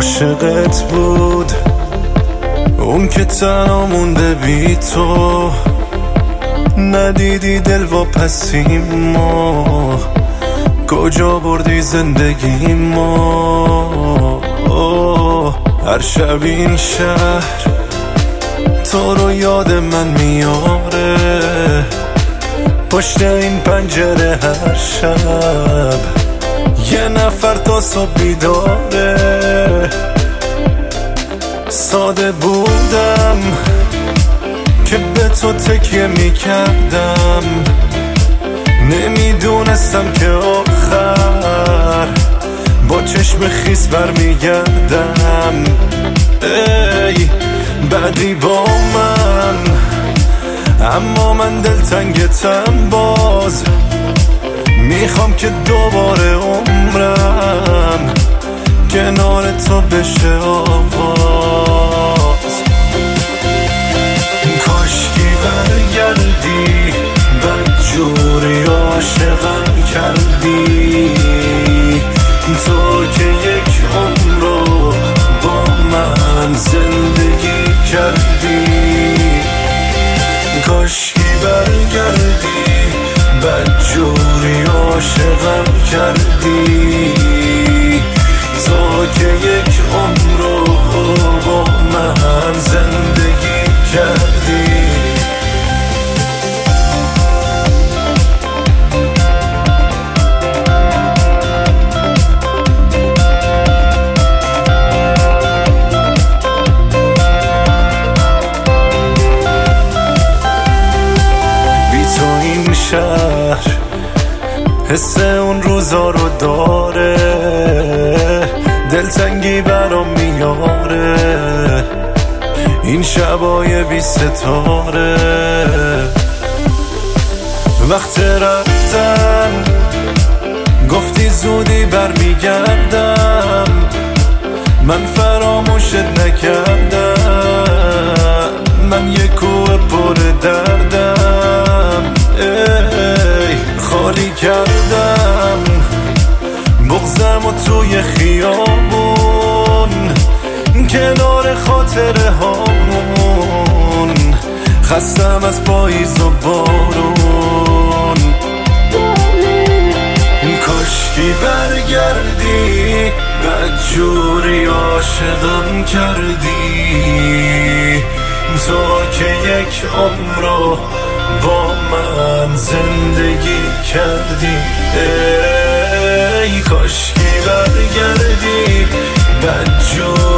عاشقت بود اون که تنها مونده بی تو، ندیدی دل واپسیم ما، کجا بردی زندگی ما. هر شب این شهر تو رو یاد من میاره، پشت این پنجره هر شب یه نفر تا صبح بیداره. ساده بودم که به تو تکیه میکردم، نمیدونستم که آخر با چشم خیس برمیگردم. ای بعدی با من، اما من دلتنگتم باز، میخوام که دوباره عمرم کنار تو بشه آغاز. کاشکی برگردی، بدجوری عاشقم کردی، تو که یک عمر رو با من زندگی کردی. کاشکی برگردی، بدجوری عاشقم کردی، تو که یک عمر رو با من زندگی کردی. بی تو این شهر حس اون روزا رو داره، دلتنگی برام میاره این شبای بی ستاره. وقت رفتن گفتی زودی برمیگردم، من فراموشت نکردم، من یه کوه پر دردم. ای خالی کردم بغضم و توی خیابون، کنار خاطره هامون، خستم از پاییز و بارون. کاشکی برگردی، بدجوری عاشقم کردی، تو که یک عمر رو با من زندگی کردی. ای کاشکی برگردی، بدجوری